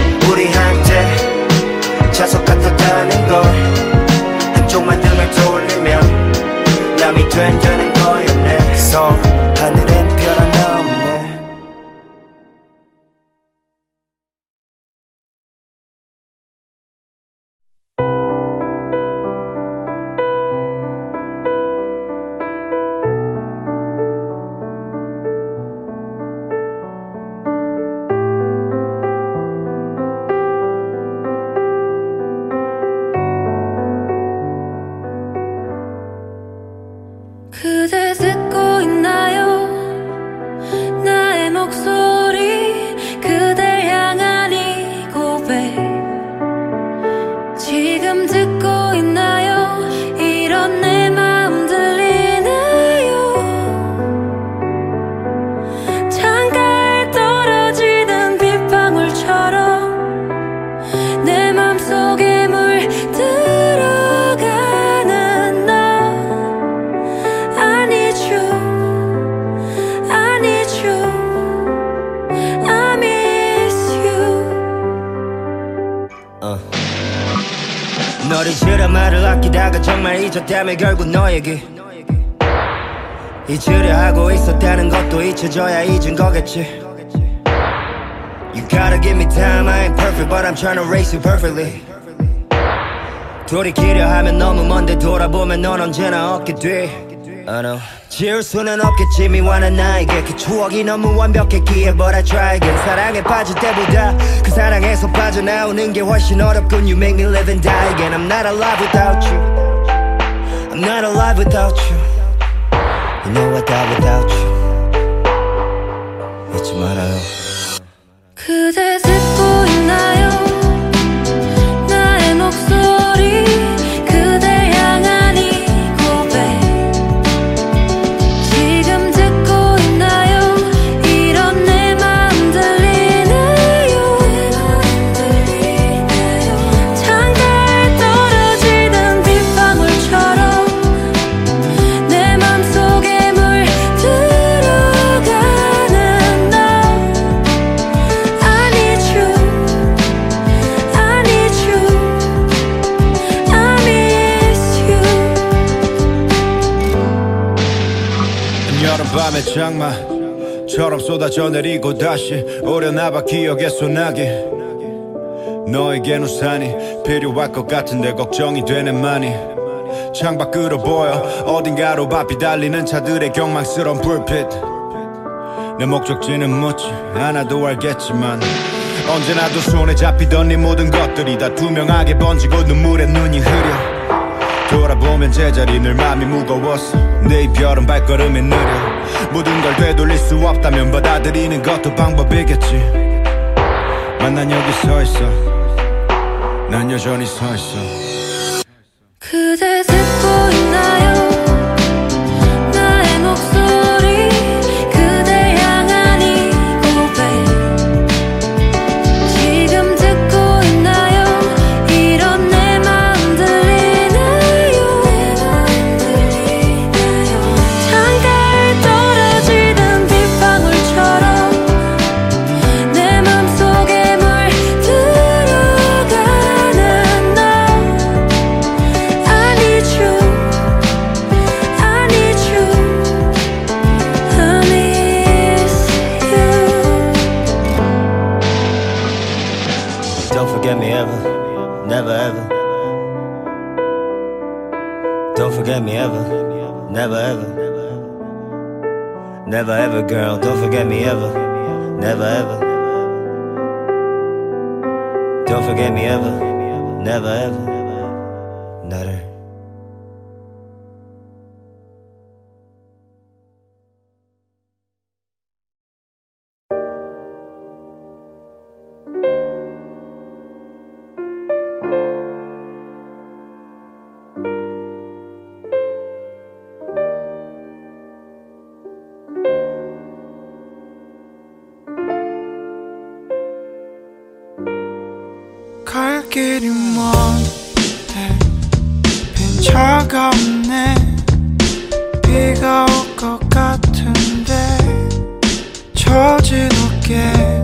널 잊으란 말을 아끼다가 정말 잊었다며 결국 너에게 잊으려 하고 있었다는 것도 잊혀져야 잊은 거겠지. You gotta give me time, I ain't perfect but I'm trying to race you perfectly. 돌이키려 하면 너무 먼데 돌아보면 넌 언제나 얻게 돼. I know. 지울 수는 없겠지 미워하는 나에게 그 추억이 너무 완벽했기에 But I try again. 사랑에 빠질 때보다 그 사랑에서 빠져나오는 게 훨씬 어렵군. You make me live and die again. I'm not alive without you. I'm not alive without you. You know I die without you. 잊지 말아요. 그대 듣고 있나요? 나의 목소리 그댈 향한 이 고백 지금 듣고 있나요? 이런 내 맘 들리나요? 창가에 떨어지는 빗방울처럼 내 맘속에 물들어가는 너 I need you I need you I miss you. 여름밤의 장마처럼 쏟아져 내리고 다시 오려나봐 기억의 소나기. 너에겐 우산이 필요할 것 같은데 걱정이 되네 많이. 창밖으로 보여 어딘가로 바삐 달리는 차들의 경망스러운 불빛. 내 목적지는 묻지 않아도 알겠지만 언제나 두 손에 잡히던 네 모든 것들이 다 투명하게 번지고 눈물에 눈이 흐려. 돌아보면 제자리 늘 맘이 무거웠어. 내 이별은 발걸음이 느려. 모든 걸 되돌릴 수 없다면 받아들이는 것도 방법이겠지. 난 여기 서 있어. 난 여전히 서 있어. 그대 듣고 있나요? 나의 목소리 그댈 향한 이 고백 지금 듣고 있나요? 이런 내 맘 들리나요? 창가에 떨어지는 빗방울처럼 내 맘속에 물들어가는 너 I need you I need you I miss you. Don't forget me ever, never ever. Don't forget me ever, never ever. Never ever, girl, don't forget me ever, never ever. Don't forget me ever, never ever. 나를 갈 길이 먼데 빈 차가 없네. 비가 올 것 같은데 처진 어깨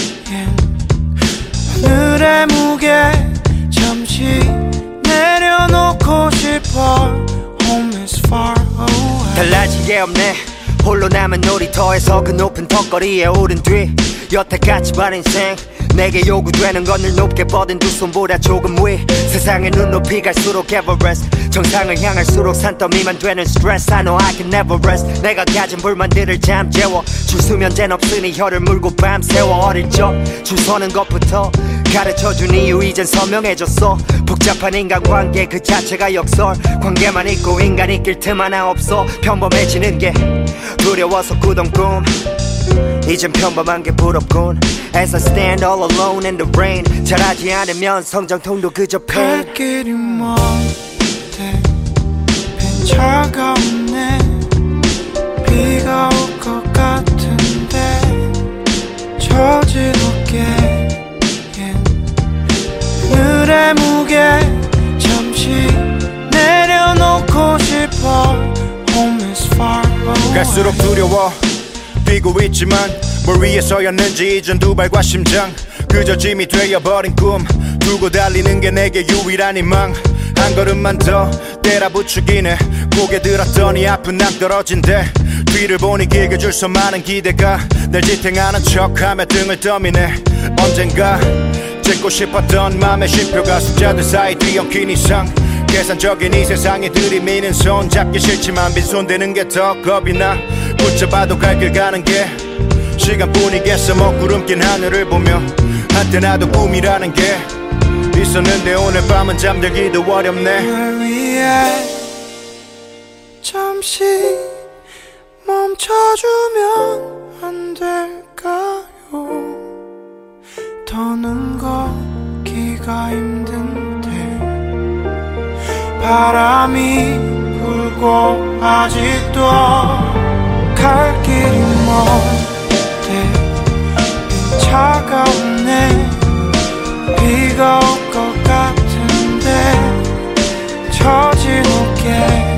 하늘의 무게 잠시 내려놓고 싶어. Home is far away. 달라진 게 없네. 홀로 남은 놀이터에서 그 높은 턱걸이에 오른 뒤 여태까지만 인생 내게 요구되는 건 늘 높게 뻗은 두 손보다 조금 위. 세상의 눈높이 갈수록 에버레스트 정상을 향할수록 산더미만 되는 스트레스. I know I can never rest. 내가 가진 불만들을 잠재워 줄 수면제는 없으니 혀를 물고 밤새워. 어릴 적 줄 서는 것부터 가르쳐준 이유 이젠 선명해졌어. 복잡한 인간관계 그 자체가 역설. 관계만 있고 인간 있길 틈 하나 없어. 평범해지는 게 두려워서 꾸던 꿈 이젠 평범한 게 부럽군. As I stand all alone in the rain. 잘하지 않으면 성장통도 그저 pain. 갈 길이 먼데 빈 차가 없네. 비가 올 것 같은데 처진 어깨 하늘의 무게 잠시 내려놓고 싶어. Home is far away. 갈수록 두려워 뛰고 있지만 뭘 위해서였는지 이젠 두 발과 심장 그저 짐이 되어버린 꿈 두고 달리는 게 내게 유일한 희망. 한 걸음만 더 때려붙이긴 해. 고개 들었더니 아픈 낭떨어진대. 뒤를 보니 길게 줄 수많은 기대가 날 지탱하는 척하며 등을 떠미네. 언젠가 찍고 싶었던 맘의 쉼표가 숫자들 사이 뒤엉킨 이상 계산적인 이 세상에 들이미는 손 잡기 싫지만 빈손대는 게 더 겁이 나. 붙잡아도 갈 길 가는 게 시간뿐이겠어. 먹구름 낀 하늘을 보며 한때 나도 꿈이라는 게 있었는데 오늘 밤은 잠들기도 어렵네. 널 위해 잠시 멈춰주면 안 될까요? 더는 걷기가 힘든데 바람이 불고 아직도 갈 길이 먼데 차가운데 비가 올 것 같은데 처진 어깨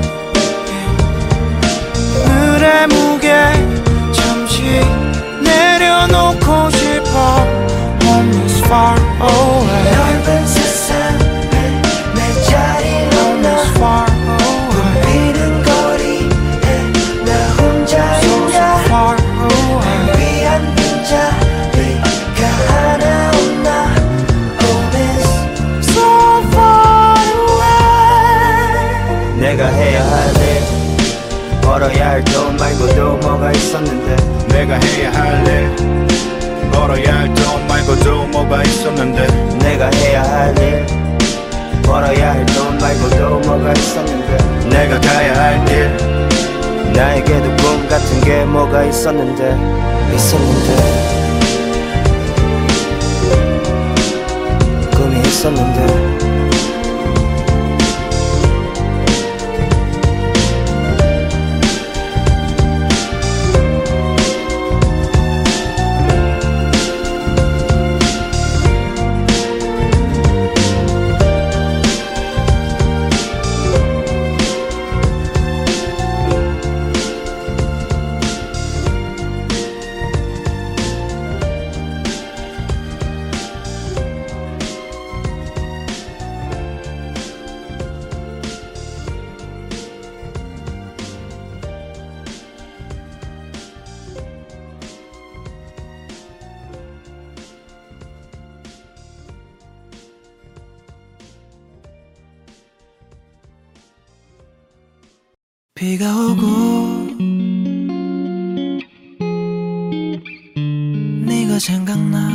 물의 무게 잠시 내려놓고 싶어. Home is far away. 넓은 세상에 내 자리는 Home is far away. 붐비는 거리에 나 혼자 So so 있나. far away. 날 위한 빈자리가 하나 없나. Home is So far away. 내가 해야 할 일 벌어야 할 돈 말고도 뭐가 있었는데 내가 해야 할 일 벌어야 할 돈 말고도 뭐가 있었는데 내가 해야 할 일 벌어야 할 돈 말고도 뭐가 있었는데 내가 가야 할 길 나에게도 꿈 같은 게 뭐가 있었는데 있었는데 꿈이 있었는데 비가 오고 네가 생각나.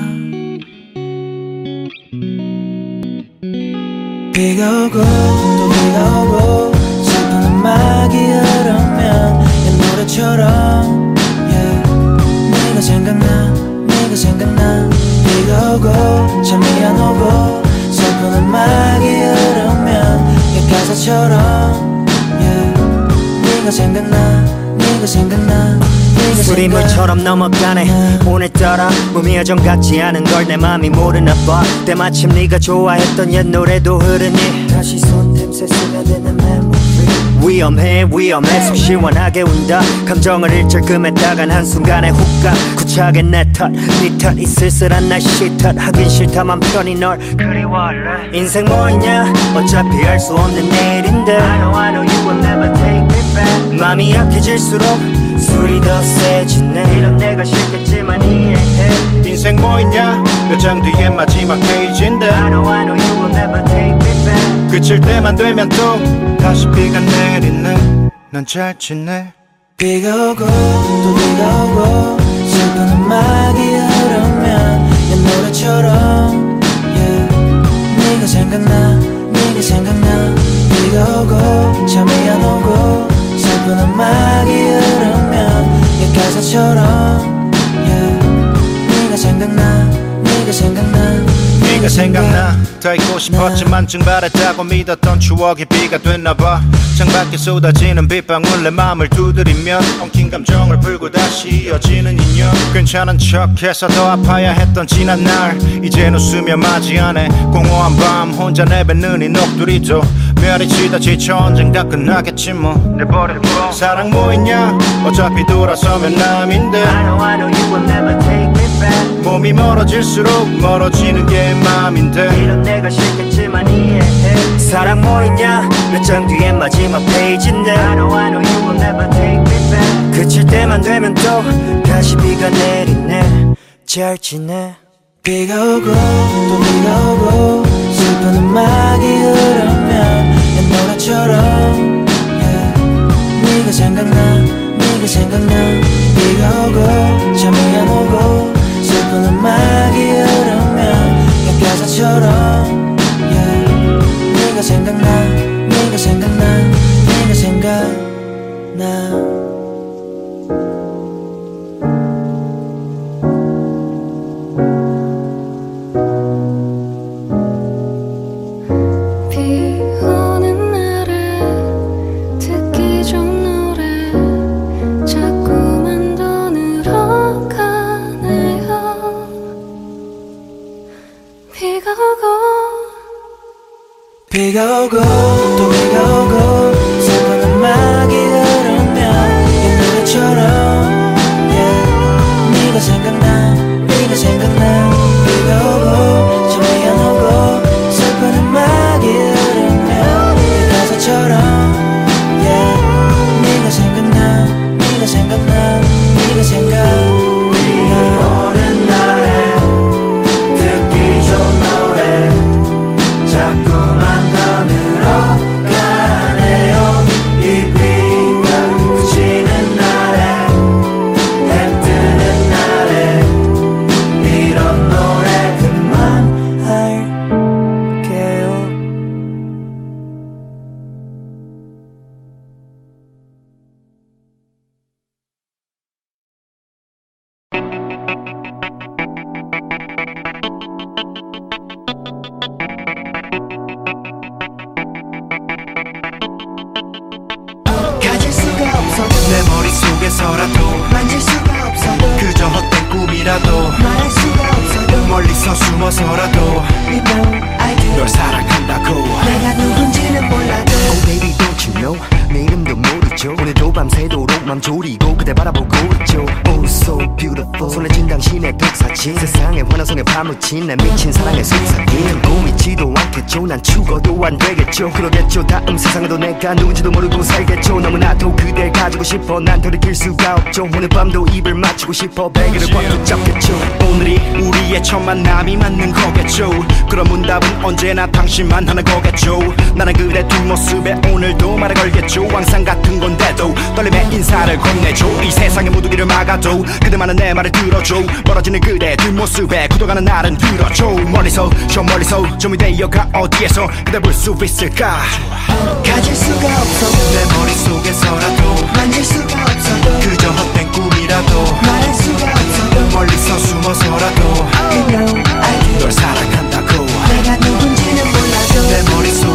비가 오고 또 비가 오고 슬픈 음악이 흐르면 내 노래처럼 yeah. 네가 생각나 네가 생각나. 비가 오고 잠이 안 오고 슬픈 음악이 흐르면 내 가사처럼 yeah. 네가 생각나 네가 생각나. 술이 물처럼 넘어가네. 오늘따라 몸이 여전 같지 않은 걸 내 맘이 모르나 봐. 때마침 네가 좋아했던 옛 노래도 흐르니 다시 손틈새 스며드는 메모리. 위험해 위험해 속 시원하게 운다. 감정을 일절금했다간 한순간에 훅가. 구차하게 내 탓 네 탓 이 쓸쓸한 날씨 탓 하긴 싫다 맘 편히 널 그리워할래. 인생 뭐 있냐 어차피 알 수 없는 내일인데 I know I know you will never take me back. 맘이 약해질수록 술이 더 세지네. 이런 내가 싫겠지만 이해해. 인생 뭐 있냐 몇 장 뒤에 마지막 페이지인데 I know I know you will never take me back. 그칠 때만 되면 또 다시 비가 내리네. 넌 잘 지내. 비가 오고 또 비가 오고 슬픈 음악이 흐르면 내 노래처럼 yeah. 네가 생각나 네가 생각나. 비가 오고 잠이 안 오고 슬픈 음악이 흐르면 내 가사처럼 yeah. 네가 생각나 네가 생각나. 네가 생각나. 더 있고 싶었지만 증발했다고 믿었던 추억이 비가 됐나봐. 창밖에 쏟아지는 빗방울 내 맘을 두드리면 엉킨 감정을 풀고 다시 이어지는 인연. 괜찮은 척해서 더 아파야 했던 지난 날 이젠 웃으며 맞이하네. 공허한 밤 혼자 내뱉는 이 녹두리도 별이 치다 지쳐 언젠가 끝나겠지 뭐. 내버려둬. 사랑 뭐 있냐 어차피 돌아서면 남인데 I know I know you will never take me back. 몸이 멀어질수록 멀어지는 게 마음인데 이런 내가 싫겠지만 이해해. 사랑 뭐 있냐 몇 장 뒤에 마지막 페이지인데 I know I know you will never take me back. 그칠 때만 되면 또 다시 비가 내리네. 잘 지내. 비가 오고 또 비가 오고 슬픈 음악이 흐르면 옛노래처럼 yeah. 네가 생각나 네가 생각나. 비가 오고 잠이 안 오고 슬픈 음악이 흐르면 옛가사처럼 yeah. 네가 생각나 네가 생각나 네가 생각나. 비가 오고 또 비가 오고 슬픈 음악이 흐르면 옛노래처럼 yeah. 네가 생각나 네가 생각나. 비가 오고 잠이 안 오고 슬픈 음악이 흐르면 옛가사처럼 yeah. 네가 생각나 네가 생각나 네가 생각나. 오는 날에 듣기 좋은 노래 자꾸만 가네요. 이 비가 그치는 날에 해 뜨는 날에 이런 노래 그만할게요. 가질 수가 없어 내 머릿속에서라도 만질 수가 없어 그저 헛된 꿈이라도 말할 수가 없어 멀리서 숨어서라도 You know I do 널 사랑한다고. 내가 누군지는 몰라도 Oh baby don't you know 내 이름도 모르죠. 오늘도 밤새도록 맘 졸이고 그대 바라보고 있죠. Oh so beautiful 손에 쥔 당신의 백사진 세상에 환호성에 파묻힌 내 미친 사랑의 속삭임. 고민치도 않겠죠. 난 죽어도 안 되겠죠. 그러겠죠. 다음 세상에도 내가 누군지도 모르고 살겠죠. 너무나도 그댈 가지고 싶어 난 돌이킬 수가 없죠. 오늘 밤도 입을 맞추고 싶어 베개를 꽉 붙잡겠죠. 오늘이 우리의 첫 만남이 맞는 거겠죠. 그런 문답은 언제나 당신만 하는 거겠죠. 나는 그대 뒷모습에 오늘도 말을 걸겠죠. 항상 같은 건데도 떨림의 인사를 건네줘. 이 세상의 모두기를 막아도 그대만은 내 말을 들어줘. 멀어지는 그대 뒷모습에 굳어가는 나를 들어줘. 멀리서 저 멀리서 점이 되어가 어디에서 그대 볼 수 있을까. 가질 수가 없어 내 머릿속에서라도 만질 수가 없어 그저 헛된 꿈이라도 말할 수가 없어 멀리서 숨어서라도 You know I do 널 사랑한다고. 내가 누군지는 몰라도 내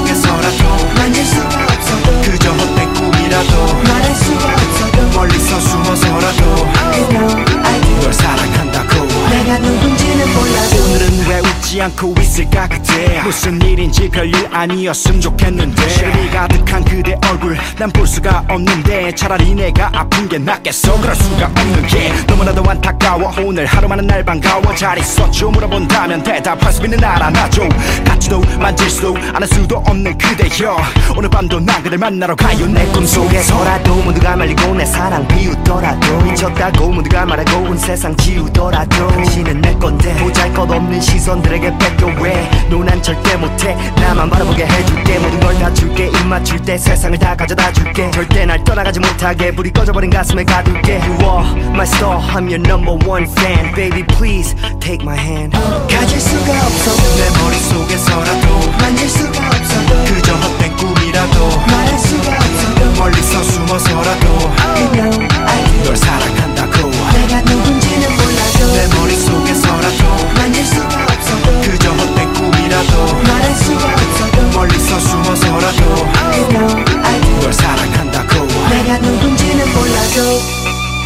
머릿속에서라도 만질 수가 없어 그저 헛된 꿈이라도 말할 수가 없어 멀리서 숨어서라도 You know I do 널 사랑한다고. 내가 누군지는 몰라도 오늘은 왜 웃지 않고 있을까 그대. 무슨 일인지 별일 아니었으면 좋겠는데. 시름이 가득한 그대 얼굴 난 볼 수가 없는데 차라리 내가 아픈 게 낫겠어. 그럴 수가 없는 게 너무나도 안타까워. 오늘 하루만은 날 반가워. 잘 있었죠 물어본다면 대답할 수 있는 날 안아줘. 같지도 만질 수도 안할 수도 없는 그대여. 오늘 밤도 난 그댈 만나러 가요. 내 꿈속에서라도 모두가 말리고 내 사랑 비웃더라도 미쳤다고 모두가 말하고 온 세상 지우더라도 당신은 내 건데 보잘것없는 시선들에게 뺏겨 왜 넌 절대 못해. 나만 바라보게 해줄게. 모든 걸 다 줄게. 입 맞출 때 세상을 다 가져다 줄게. 절대 날 떠나가지 못하게 불이 꺼져버린 가슴에 가둘게. You are my star, I'm your number one fan. Baby please take my hand. 가질 수가 없어 내 머릿속에서라도 만질 수가 없어 그저 헛된 꿈이라도 말할 수가 없어 멀리서 숨어서라도 You know I do 널 사랑한다고. 내가 누군지는 몰라도 내 머릿속에서라도 만질 수가 없어 그저 헛된 꿈이라도 말할 수가 없어 멀리서 숨어서라도 You know I do 널 사랑한다고. 내가 누군지는 몰라도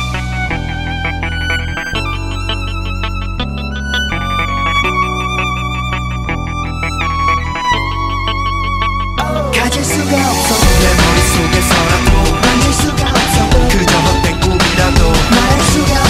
가질 수가 없어 내 머릿속에서라도 만질 수가 없어 그저 헛된 꿈이라도 말할 수가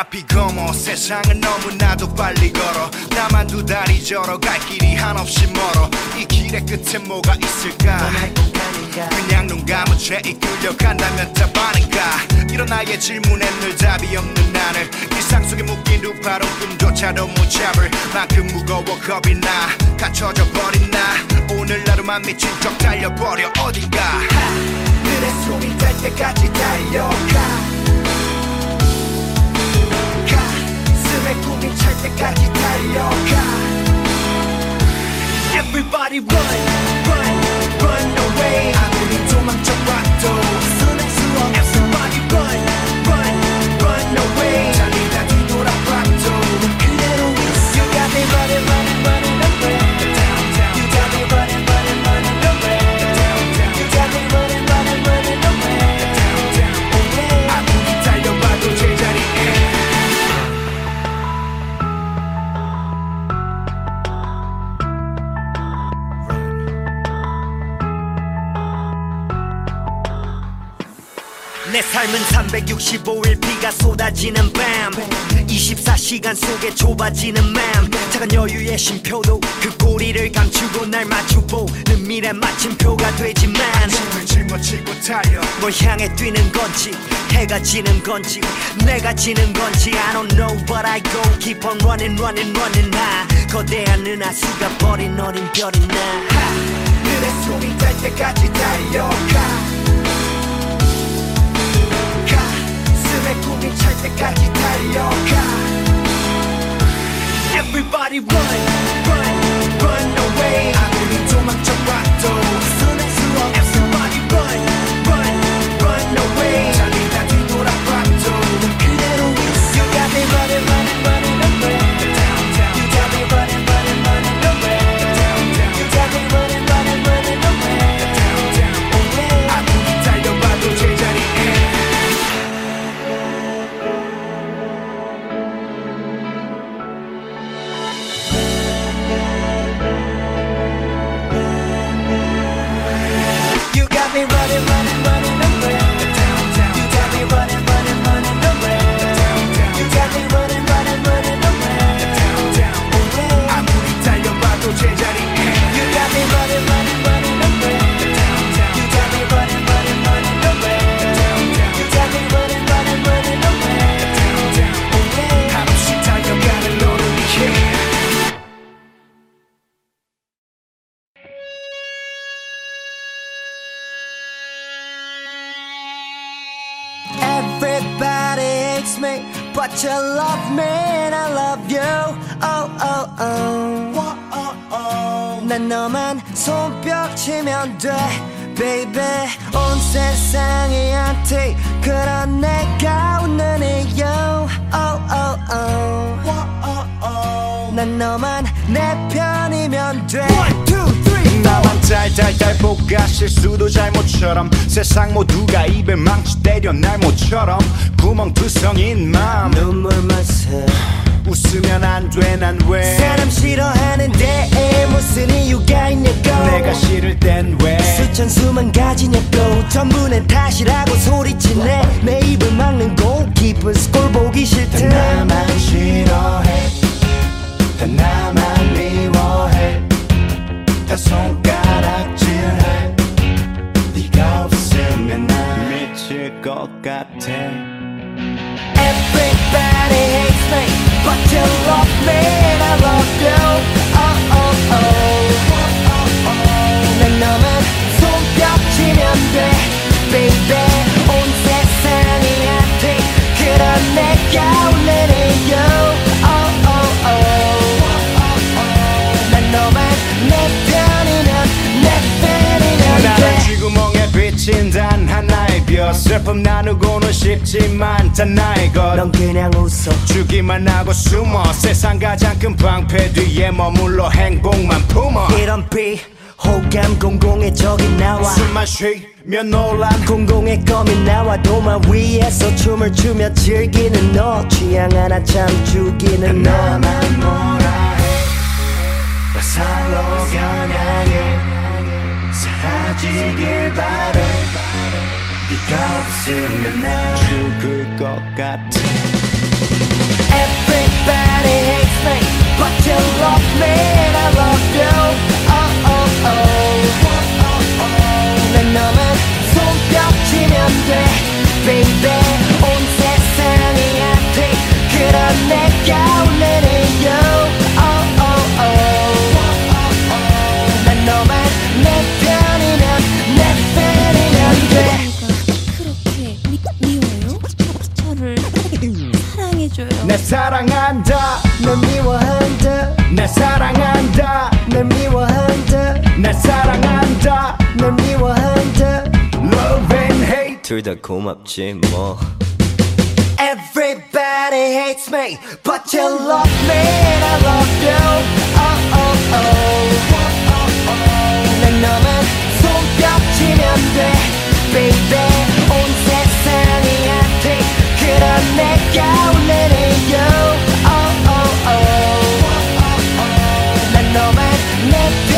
앞이 검어 세상은 너무나도 빨리 걸어 나만 두 다리 절어 갈 길이 한없이 멀어 이 길의 끝에 뭐가 있을까 그냥 눈 감은 채 이끌려간다면 답하는가 이런 나의 질문에 늘 답이 없는 나를 일상 속에 묶인 두 팔은 꿈조차도 못 잡을 만큼 무거워 겁이 나 갇혀져 버린 나 오늘 하루만 미친 척 달려버려 어딘가 눈에 숨이 될 때까지 달려가 가슴에 꿈이 찰 때까지 달려가 Everybody run, run, run away 아무리 도망쳐봐도 숨을 수 없어 Everybody run, run, run away 달리다 뒤돌아봐도 그대로 있어 You got me running, running, running away You got me running, running, running away You got me running, running, running away 아무리 달려봐도 제자리에 내 삶은 삼백육십오 일 비가 쏟아지는 밤 이십사 시간 속에 좁아지는 맘 작은 여유의 쉼표도 그 꼬리를 감추고 날 마주보는 미래 마침표가 되지만 아침을 짊어지고 달려 뭘 향해 뛰는 건지 해가 지는 건지 내가 지는 건지 I don't know but I go keep on running running running high 거대한 은하수가 버린 어린 별이 나 눈에 숨이 될 때까지 달려가 가슴에 꿈이 찰 때까지 달려가 Everybody run, run, run away 아무리 도망쳐봐도 숨을 수 없어 Everybody run, run, run away 달리다 뒤돌아봐도 그대로 있어 You got me running, running, running away You got me running, running, running away You got me running, running, running away 아무리 달려봐도 제자리에 You got me running, running, running away You got me running, running, running away You got me running, running, running away 아무리 달려봐도 제자리에 You got me running, running, running away You got me running, running, running away You got me running, running, running away 한없이 달려가는 너를 위해 Everybody hates me, but you love me and I love you. Oh oh oh. Whoa, oh, oh. 난 너만 손뼉치면 돼, baby. 온 세상이 한테 그런 내가 웃는 이유. Oh oh oh. Whoa, oh, oh. 난 너만 내 편이면 돼. One two three. 나만 달달달 볶아 실수도 잘못처럼 세상 모두가 입에 망치 때려 날 모처럼 구멍투성인 맘 눈물만 새. 웃으면 안 돼 난 왜 사람 싫어하는데 무슨 이유가 있냐고 내가 싫을 땐 왜 수천 수만 가지냐고 전부 내 탓이라고 소리치네 내 입을 막는 골키퍼 꼴 보기 싫대 나만 싫어해 다 나만 미워해 다 손가락질해 네가 없으면 난 미칠 것 같아 Everybody hates me but you love me and I love you Oh oh oh 난 너만 손뼉치면 돼 baby 온 세상이 한테 그런 내가 웃는 이유 Oh oh oh 난 너만 내 편이면 내 팬이면 나는 돼 쥐구멍에 비친 단 하나의 별 슬픔 나누고는 쉽지만 단 나의 것 넌 그냥 웃어 주기만 하고 숨어 세상 가장 큰 방패 뒤에 머물러 행복만 품어 이런 비호감 공공의 적이 나와 숨만 쉬면 논란 공공의 껌이 나와 도마 위에서 춤을 추며 즐기는 너 취향 하나 참 죽이는 너 나만 뭐라 해 화살로 겨냥해 사라지길 바래 네가 없으면 난 죽을 것 같아 Everybody hates me, but you love me and I love you. Oh oh oh. 난 너만 손뼉치면 돼, baby. 온 세상이 앞에 그런 내가 울리는 you. Oh oh oh. 난 너만 내 편이면 내 팬이면 돼. 그렇게 미, 미워요? 저를 사랑해줘요. 날 사랑한다 널 미워한다, 날 사랑한다 널 미워한다, 날 사랑한다 널 미워한다. Love and hate 둘 다 고맙지 뭐. Everybody hates me, but you love me and I love you. Oh oh oh. 난 너만 손뼉치면 돼, baby. 온 세상이 앞에 그런 내가 울리는 you. Oh oh oh. 난 너만 내